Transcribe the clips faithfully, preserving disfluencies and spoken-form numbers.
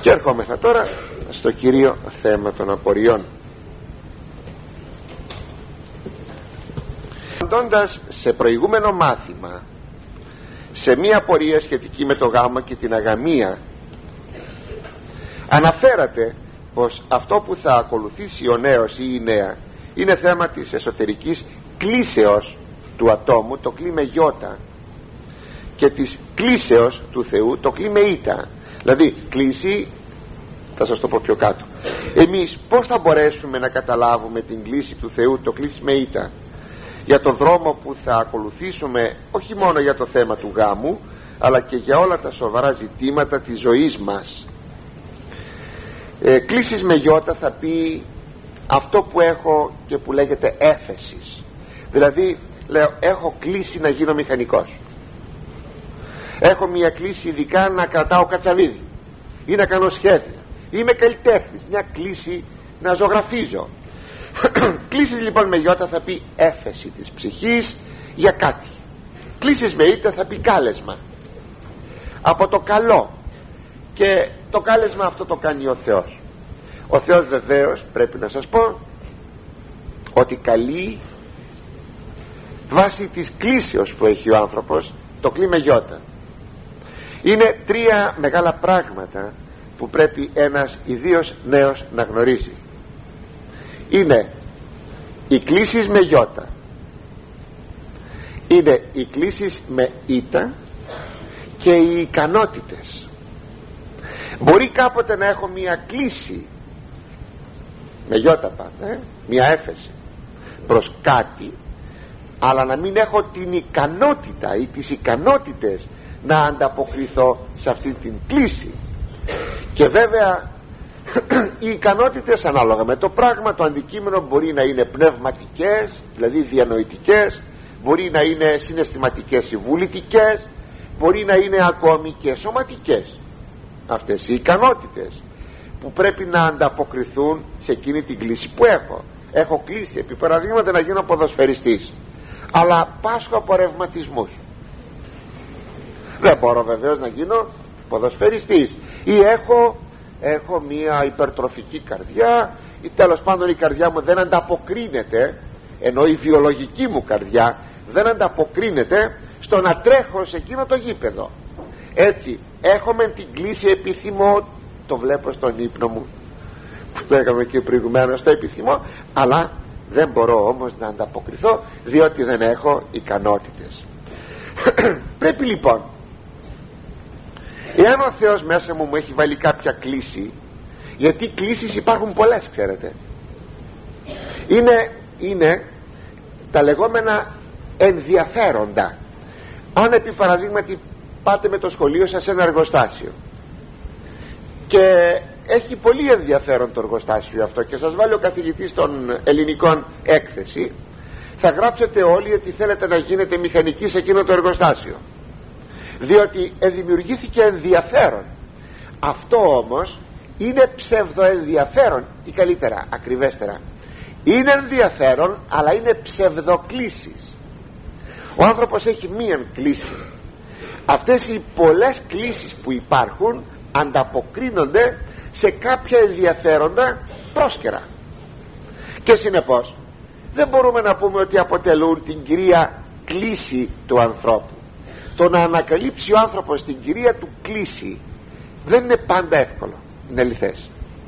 Και ερχόμεθα τώρα στο κυρίω θέμα των απορριών. Απαντώντας σε προηγούμενο μάθημα σε μία απορία σχετική με το γάμο και την αγαμία, αναφέρατε πως αυτό που θα ακολουθήσει ο νέος ή η νέα είναι θέμα της εσωτερικής κλίσεως του ατόμου, το κλίμε γιώτα, και της κλίσεως του Θεού, το κλίμε ήτα. Δηλαδή κλίση, θα σας το πω πιο κάτω. Εμείς πώς θα μπορέσουμε να καταλάβουμε την κλίση του Θεού, το κλίσμε ήτα, για τον δρόμο που θα ακολουθήσουμε, όχι μόνο για το θέμα του γάμου, αλλά και για όλα τα σοβαρά ζητήματα της ζωής μας. ε, Κλίσεις με γιώτα θα πει αυτό που έχω και που λέγεται έφεσης. Δηλαδή λέω, έχω κλίση να γίνω μηχανικός, έχω μια κλίση ειδικά να κρατάω κατσαβίδι ή να κάνω σχέδια, είμαι καλλιτέχνης, μια κλίση να ζωγραφίζω. Κλίσεις λοιπόν με γιώτα θα πει έφεση της ψυχής για κάτι. Κλίσεις με ήτα θα πει κάλεσμα από το καλό, και το κάλεσμα αυτό το κάνει ο Θεός. Ο Θεός βεβαίως, πρέπει να σας πω, ότι καλεί βάσει της κλίσεως που έχει ο άνθρωπος το κλίμε γιώτα. Είναι τρία μεγάλα πράγματα που πρέπει ένας ιδίως νέος να γνωρίζει. Είναι οι κλίσεις με γιώτα, είναι οι κλίσεις με ήτα και οι ικανότητες. Μπορεί κάποτε να έχω μια κλίση με γιώτα πάντα, ε? μια έφεση προς κάτι, αλλά να μην έχω την ικανότητα ή τις ικανότητες να ανταποκριθώ σε αυτή την κλίση. Και βέβαια οι ικανότητες ανάλογα με το πράγμα, το αντικείμενο, μπορεί να είναι πνευματικές, δηλαδή διανοητικές, μπορεί να είναι συναισθηματικές ή βουλητικές, μπορεί να είναι ακόμη και σωματικές. Αυτές οι ικανότητες που πρέπει να ανταποκριθούν σε εκείνη την κλίση που έχω. Έχω κλίση, επί παραδείγματα, να γίνω ποδοσφαιριστής, αλλά πάσχω από ρευματισμούς. Δεν μπορώ βεβαίως να γίνω ποδοσφαιριστής. Ή έχω, έχω μια υπερτροφική καρδιά, ή τέλος πάντων η καρδιά μου δεν ανταποκρίνεται, ενώ η βιολογική μου καρδιά δεν ανταποκρίνεται στο να τρέχω σε εκείνο το γήπεδο. Έτσι έχουμε την κλίση, επιθυμώ, το βλέπω στον ύπνο μου που το έκαμε και προηγουμένως, το επιθυμώ, αλλά δεν μπορώ όμως να ανταποκριθώ, διότι δεν έχω ικανότητες. Πρέπει λοιπόν, εάν ο Θεός μέσα μου μου έχει βάλει κάποια κλίση, γιατί κλίσεις υπάρχουν πολλές, ξέρετε, είναι, είναι τα λεγόμενα ενδιαφέροντα. Αν επί παραδείγματι πάτε με το σχολείο σας σε ένα εργοστάσιο και έχει πολύ ενδιαφέρον το εργοστάσιο αυτό και σας βάλει ο καθηγητής των ελληνικών έκθεση, θα γράψετε όλοι ότι θέλετε να γίνετε μηχανικοί σε εκείνο το εργοστάσιο, διότι δημιουργήθηκε ενδιαφέρον. Αυτό όμως είναι ψευδοενδιαφέρον, ή καλύτερα, ακριβέστερα, είναι ενδιαφέρον αλλά είναι ψευδοκλήσεις. Ο άνθρωπος έχει μίαν κλίση. Αυτές οι πολλές κλίσεις που υπάρχουν ανταποκρίνονται σε κάποια ενδιαφέροντα πρόσκαιρα, και συνεπώς δεν μπορούμε να πούμε ότι αποτελούν την κυρία κλίση του ανθρώπου. Το να ανακαλύψει ο άνθρωπος την κυρία του κλίση δεν είναι πάντα εύκολο, είναι αληθές.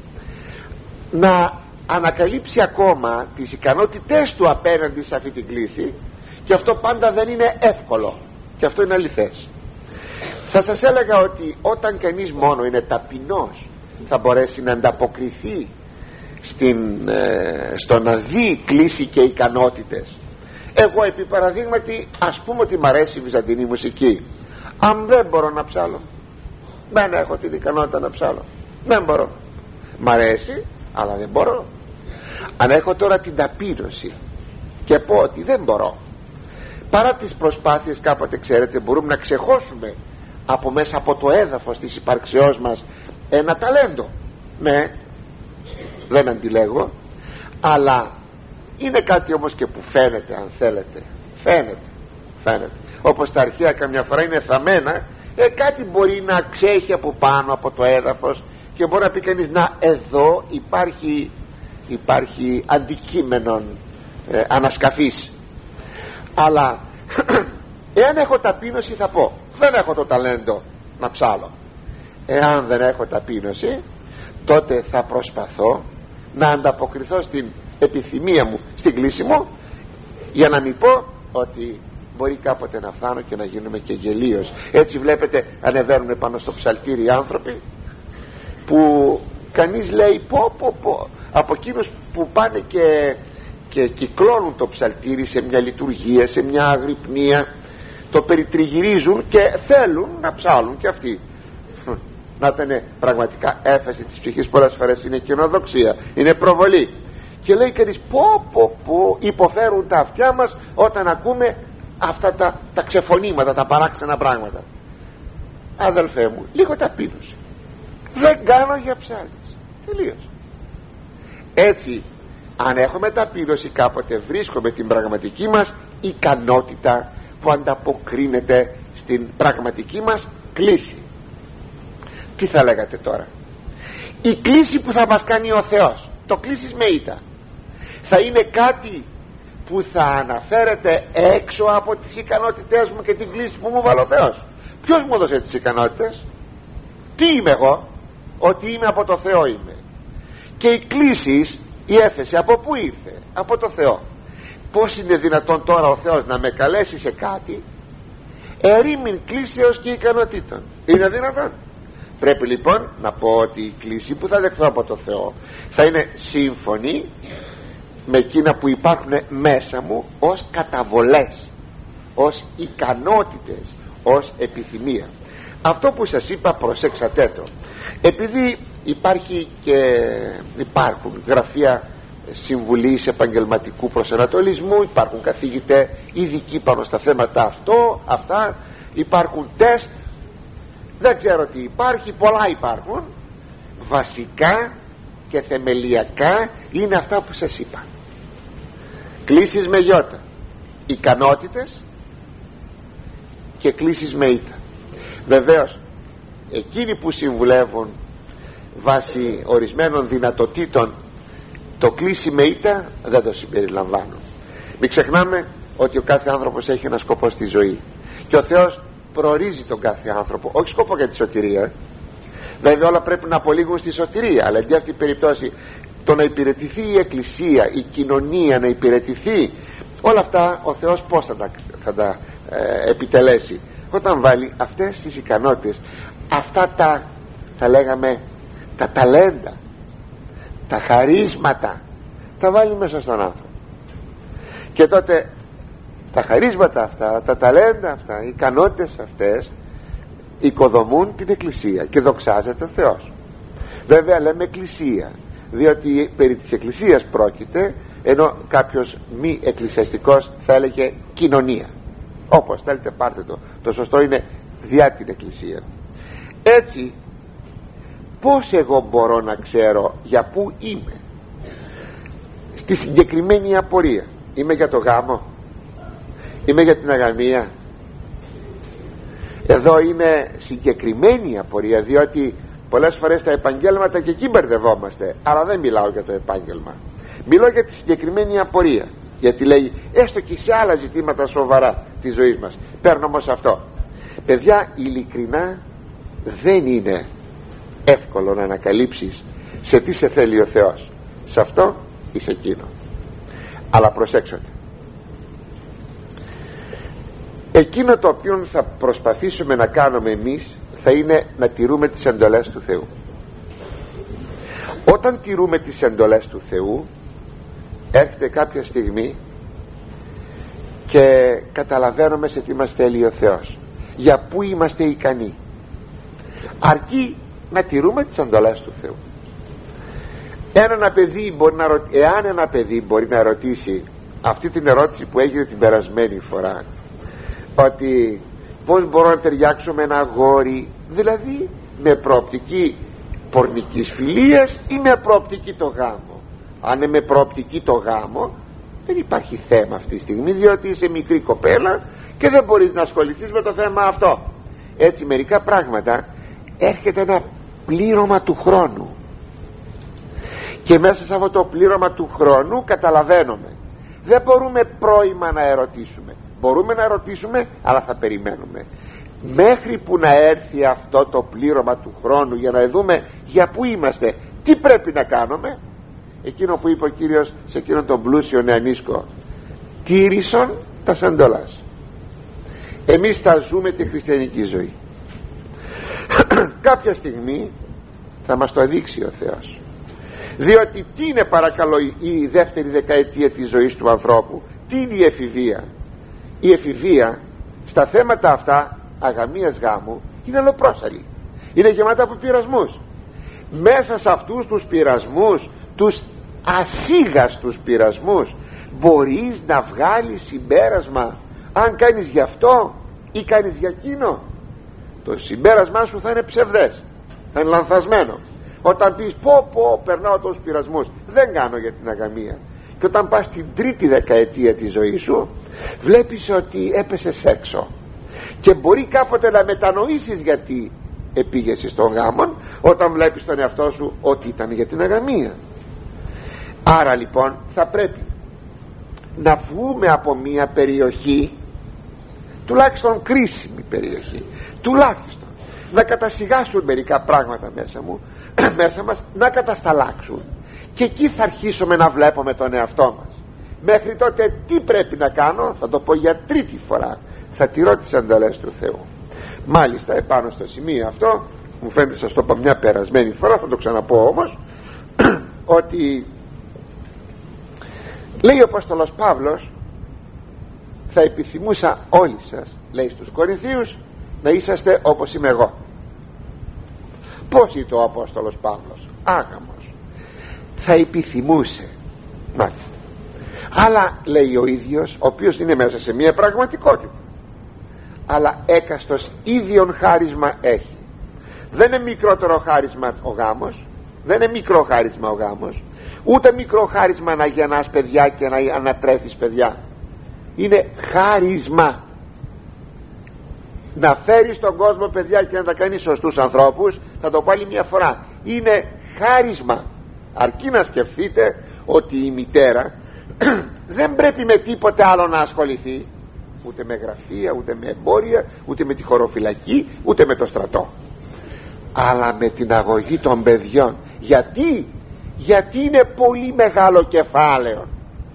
Να ανακαλύψει ακόμα τις ικανότητές του απέναντι σε αυτή την κλίση, και αυτό πάντα δεν είναι εύκολο, και αυτό είναι αληθές. Θα σας έλεγα ότι όταν κανείς μόνο είναι ταπεινός θα μπορέσει να ανταποκριθεί στην, ε, στο να δει κλίση και ικανότητες. Εγώ επί παραδείγματι, ας πούμε ότι μ' αρέσει η βυζαντινή μουσική, αν δεν μπορώ να ψάλω, δεν έχω την ικανότητα να ψάλω, δεν μπορώ. Μ' αρέσει αλλά δεν μπορώ. Αν έχω τώρα την ταπείνωση και πω ότι δεν μπορώ, παρά τις προσπάθειες κάποτε, ξέρετε, μπορούμε να ξεχώσουμε από μέσα από το έδαφος της υπαρξεώς μας ένα ταλέντο. Ναι, δεν αντιλέγω, αλλά είναι κάτι όμως και που φαίνεται, αν θέλετε, φαίνεται, φαίνεται. Όπως τα αρχαία καμιά φορά είναι θαμμένα, ε, κάτι μπορεί να ξέχει από πάνω από το έδαφος και μπορεί να πει κανείς, να, εδώ υπάρχει, υπάρχει αντικείμενο ε, ανασκαφής. Αλλά εάν έχω ταπείνωση θα πω, δεν έχω το ταλέντο να ψάλω. Εάν δεν έχω ταπείνωση, τότε θα προσπαθώ να ανταποκριθώ στην επιθυμία μου, στην κλίση μου, για να μην πω ότι μπορεί κάποτε να φτάνω και να γίνουμε και γελίος. Έτσι βλέπετε, ανεβαίνουν πάνω στο ψαλτήρι οι άνθρωποι που κανείς λέει πω πω πω, από εκείνους που πάνε και, και κυκλώνουν το ψαλτήρι σε μια λειτουργία, σε μια αγρυπνία, το περιτριγυρίζουν και θέλουν να ψάλουν και αυτοί. Να ήταν πραγματικά έφεση της ψυχής, πολλές φορές είναι κοινοδοξία, είναι προβολή. Και λέει κανείς πω πω πω, υποφέρουν τα αυτιά μας όταν ακούμε αυτά τα, τα ξεφωνήματα, τα παράξενα πράγματα. Αδελφέ μου, λίγο ταπείνωση. Δεν κάνω για ψάλτης, τελείως. Έτσι, αν έχουμε ταπείνωση, κάποτε βρίσκουμε την πραγματική μας ικανότητα που ανταποκρίνεται στην πραγματική μας κλίση. Τι θα λέγατε τώρα? Η κλίση που θα μας κάνει ο Θεός, το κλίσεις με ήττα, θα είναι κάτι που θα αναφέρεται έξω από τις ικανότητές μου και την κλίση που μου βάλει ο Θεός? Ποιος μου έδωσε τις ικανότητες? Τι είμαι εγώ? Ότι είμαι από το Θεό είμαι. Και η κλίση, η έφεση, από πού ήρθε? Από το Θεό. Πώς είναι δυνατόν τώρα ο Θεός να με καλέσει σε κάτι ερήμην κλίσεως και ικανοτήτων? Είναι δυνατόν? Πρέπει λοιπόν να πω ότι η κλίση που θα δεχθώ από το Θεό θα είναι σύμφωνη με εκείνα που υπάρχουν μέσα μου ως καταβολές, ως ικανότητες, ως επιθυμία. Αυτό που σας είπα, προσέξατε το, επειδή υπάρχει και υπάρχουν γραφεία συμβουλής επαγγελματικού προσανατολισμού, υπάρχουν καθηγητές ειδικοί πάνω στα θέματα αυτό, αυτά, υπάρχουν τεστ, δεν ξέρω τι υπάρχει, πολλά υπάρχουν. Βασικά και θεμελιακά είναι αυτά που σας είπα. Κλίσεις με γιώτα, ικανότητες και κλίσεις με ήττα. Βεβαίως εκείνοι που συμβουλεύουν βάσει ορισμένων δυνατοτήτων, το κλίση με ήττα δεν το συμπεριλαμβάνουν. Μην ξεχνάμε ότι ο κάθε άνθρωπος έχει ένα σκοπό στη ζωή και ο Θεός προορίζει τον κάθε άνθρωπο, όχι σκοπό για τη σωτηρία. Βέβαια όλα πρέπει να απολύγουν στη σωτηρία, αλλά για αυτή την περίπτωση το να υπηρετηθεί η εκκλησία, η κοινωνία να υπηρετηθεί, όλα αυτά ο Θεός πώς θα τα, θα τα ε, επιτελέσει? Όταν βάλει αυτές τις ικανότητες, αυτά τα, θα λέγαμε, τα ταλέντα, τα χαρίσματα, τα βάλει μέσα στον άνθρωπο. Και τότε τα χαρίσματα αυτά, τα ταλέντα αυτά, οι ικανότητες αυτές οικοδομούν την εκκλησία και δοξάζεται ο Θεός. Βέβαια λέμε εκκλησία διότι περί της εκκλησίας πρόκειται, ενώ κάποιος μη εκκλησιαστικός θα έλεγε κοινωνία. Όπως θέλετε πάρτε το, το σωστό είναι διά την εκκλησία. Έτσι πως εγώ μπορώ να ξέρω για πού είμαι στη συγκεκριμένη απορία? Είμαι για το γάμο? Είμαι για την αγαμία? Εδώ είναι συγκεκριμένη απορία, διότι πολλές φορές τα επαγγέλματα και εκεί μπερδευόμαστε, αλλά δεν μιλάω για το επάγγελμα, μιλάω για τη συγκεκριμένη απορία, γιατί λέει έστω και σε άλλα ζητήματα σοβαρά της ζωής μας. Παίρνω όμως αυτό, παιδιά, ειλικρινά δεν είναι εύκολο να ανακαλύψεις σε τι σε θέλει ο Θεός, σε αυτό ή σε εκείνο. Αλλά προσέξτε, εκείνο το οποίο θα προσπαθήσουμε να κάνουμε εμείς θα είναι να τηρούμε τις εντολές του Θεού. Όταν τηρούμε τις εντολές του Θεού, έρχεται κάποια στιγμή και καταλαβαίνουμε σε τι μας θέλει ο Θεός, για πού είμαστε ικανοί, αρκεί να τηρούμε τις εντολές του Θεού. Ένα παιδί μπορεί να ρωτήσει, εάν ένα παιδί μπορεί να ρωτήσει αυτή την ερώτηση που έγινε την περασμένη φορά, ότι πως μπορώ να ταιριάξω με ένα αγόρι, δηλαδή με προοπτική πορνικής φιλίας ή με προοπτική το γάμο? Αν είναι με προοπτική το γάμο, δεν υπάρχει θέμα αυτή τη στιγμή, διότι είσαι μικρή κοπέλα και δεν μπορείς να ασχοληθείς με το θέμα αυτό. Έτσι μερικά πράγματα έρχεται να πλήρωμα του χρόνου, και μέσα σε αυτό το πλήρωμα του χρόνου καταλαβαίνουμε, δεν μπορούμε πρώιμα να ερωτήσουμε. Μπορούμε να ερωτήσουμε, αλλά θα περιμένουμε μέχρι που να έρθει αυτό το πλήρωμα του χρόνου, για να δούμε για πού είμαστε, τι πρέπει να κάνουμε. Εκείνο που είπε ο Κύριος σε εκείνον τον πλούσιο νεανίσκο, τήρησον τα σαντολάς. Εμείς θα ζούμε τη χριστιανική ζωή. Κάποια στιγμή θα μας το δείξει ο Θεός, διότι τι είναι, παρακαλώ, η δεύτερη δεκαετία της ζωής του ανθρώπου? Τι είναι η εφηβεία? Η εφηβεία στα θέματα αυτά αγαμίας γάμου είναι αλλοπρόσαλη, είναι γεμάτα από πειρασμούς. Μέσα σε αυτούς τους πειρασμούς, τους ασίγαστους πειρασμούς, μπορείς να βγάλεις συμπέρασμα αν κάνεις γι' αυτό ή κάνεις για εκείνο. Το συμπέρασμά σου θα είναι ψευδές, θα είναι λανθασμένο. Όταν πεις πω πω περνάω τόσους πειρασμούς, δεν κάνω για την αγαμία, και όταν πας στην τρίτη δεκαετία της ζωής σου, βλέπεις ότι έπεσες έξω, και μπορεί κάποτε να μετανοήσεις γιατί επήγεσαι στον γάμον, όταν βλέπεις τον εαυτό σου ότι ήταν για την αγαμία. Άρα λοιπόν θα πρέπει να βγούμε από μια περιοχή, τουλάχιστον κρίσιμη περιοχή, τουλάχιστον να κατασυγάσουν μερικά πράγματα μέσα μου μέσα μας, να κατασταλάξουν, και εκεί θα αρχίσουμε να βλέπουμε τον εαυτό μας. Μέχρι τότε τι πρέπει να κάνω? Θα το πω για τρίτη φορά, θα τηρώ τις εντολές του Θεού. Μάλιστα επάνω στο σημείο αυτό, μου φαίνεται σας το είπα μια περασμένη φορά, θα το ξαναπώ όμως, ότι λέει ο Απόστολος Παύλος, θα επιθυμούσα όλοι σας, λέει στους Κορινθίους, να είσαστε όπως είμαι εγώ. Πώς είναι ο Απόστολος Παύλος? Άγαμος. Θα επιθυμούσε, μάλιστα, αλλά λέει ο ίδιος, ο οποίος είναι μέσα σε μια πραγματικότητα, αλλά έκαστος ίδιον χάρισμα έχει. Δεν είναι μικρότερο χάρισμα ο γάμος, δεν είναι μικρό χάρισμα ο γάμος, ούτε μικρό χάρισμα να γεννάς παιδιά και να ανατρέφεις παιδιά. Είναι χάρισμα να φέρεις στον κόσμο παιδιά και να τα κάνεις σωστούς ανθρώπους. Θα το πω άλλη μια φορά, είναι χάρισμα. Αρκεί να σκεφτείτε ότι η μητέρα δεν πρέπει με τίποτε άλλο να ασχοληθεί, ούτε με γραφεία, ούτε με εμπόρια, ούτε με τη χωροφυλακή, ούτε με το στρατό, αλλά με την αγωγή των παιδιών. Γιατί? Γιατί είναι πολύ μεγάλο κεφάλαιο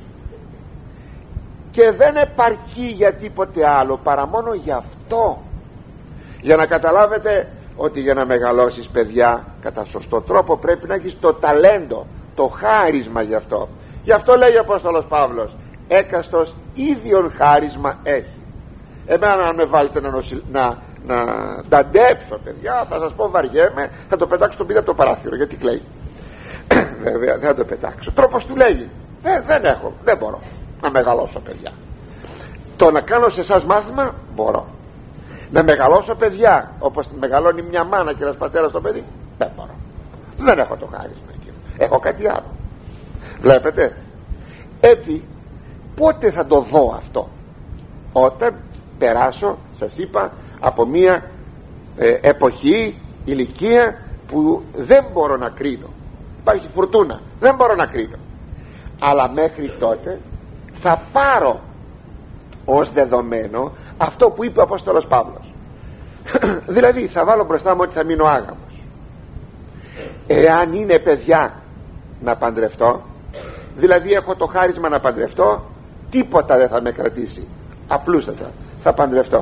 και δεν επαρκεί για τίποτε άλλο παρά μόνο γι' αυτό. Για να καταλάβετε ότι για να μεγαλώσεις παιδιά κατά σωστό τρόπο πρέπει να έχεις το ταλέντο, το χάρισμα γι' αυτό. Γι' αυτό λέει ο Απόστολος Παύλος, έκαστος ίδιον χάρισμα έχει. Εμένα αν με βάλετε να, νοσηλ... να, να νταντέψω παιδιά, θα σας πω βαριέμαι, θα το πετάξω τον πίδα από το παράθυρο, γιατί κλαίει. Βέβαια δεν θα το πετάξω, τρόπος του λέγει, δεν, δεν έχω, δεν μπορώ να μεγαλώσω παιδιά. Το να κάνω σε εσάς μάθημα μπορώ. Να μεγαλώσω παιδιά όπως μεγαλώνει μια μάνα και ένας πατέρας το παιδί, δεν μπορώ. Δεν έχω το χάρισμα εκείνο, έχω κάτι άλλο. Βλέπετε? Έτσι πότε θα το δω αυτό? Όταν περάσω, σας είπα, από μια ε, εποχή, ηλικία που δεν μπορώ να κρίνω, υπάρχει φουρτούνα, δεν μπορώ να κρίνω, αλλά μέχρι τότε θα πάρω ως δεδομένο αυτό που είπε ο Απόστολος Παύλος. Δηλαδή θα βάλω μπροστά μου ότι θα μείνω άγαμος. Εάν είναι παιδιά να παντρευτώ, δηλαδή έχω το χάρισμα να παντρευτώ, τίποτα δεν θα με κρατήσει, απλούστατα θα παντρευτώ.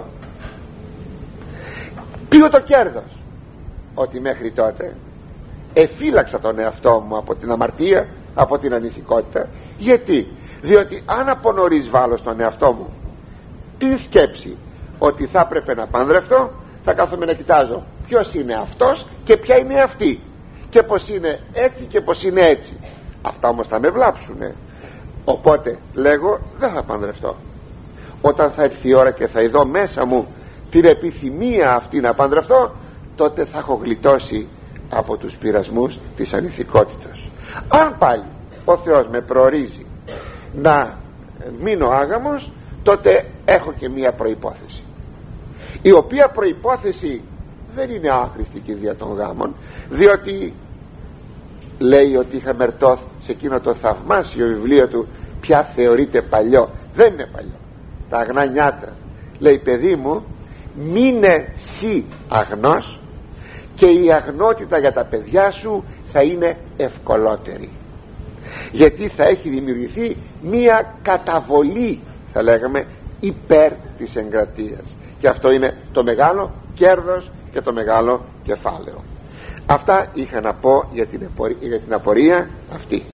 Ποιο το κέρδος? Ότι μέχρι τότε εφύλαξα τον εαυτό μου από την αμαρτία, από την ανηθικότητα. Γιατί? Διότι αν από νωρίς βάλω στον εαυτό μου την σκέψη ότι θα έπρεπε να παντρευτώ, θα κάθομαι να κοιτάζω ποιος είναι αυτός και ποια είναι αυτή, και πως είναι έτσι και πως είναι έτσι. Αυτά όμως θα με βλάψουνε. Οπότε λέγω δεν θα παντρευτώ. Όταν θα έρθει η ώρα και θα ειδώ μέσα μου την επιθυμία αυτή να παντρευτώ, τότε θα έχω γλιτώσει από τους πειρασμούς της ανηθικότητας. Αν πάλι ο Θεός με προορίζει να μείνω άγαμος, τότε έχω και μία προϋπόθεση, η οποία προϋπόθεση δεν είναι άχρηστη η κηδεία των γάμων, διότι λέει ότι είχα μερτώθ σε εκείνο το θαυμάσιο βιβλίο του, πια θεωρείται παλιό. Δεν είναι παλιό, τα αγνά νιάτα. Λέει, παιδί μου, μείνε σύ αγνός και η αγνότητα για τα παιδιά σου θα είναι ευκολότερη, γιατί θα έχει δημιουργηθεί μία καταβολή, θα λέγαμε, υπέρ της εγκρατείας, και αυτό είναι το μεγάλο κέρδος και το μεγάλο κεφάλαιο. Αυτά είχα να πω για την, για την απορία αυτή.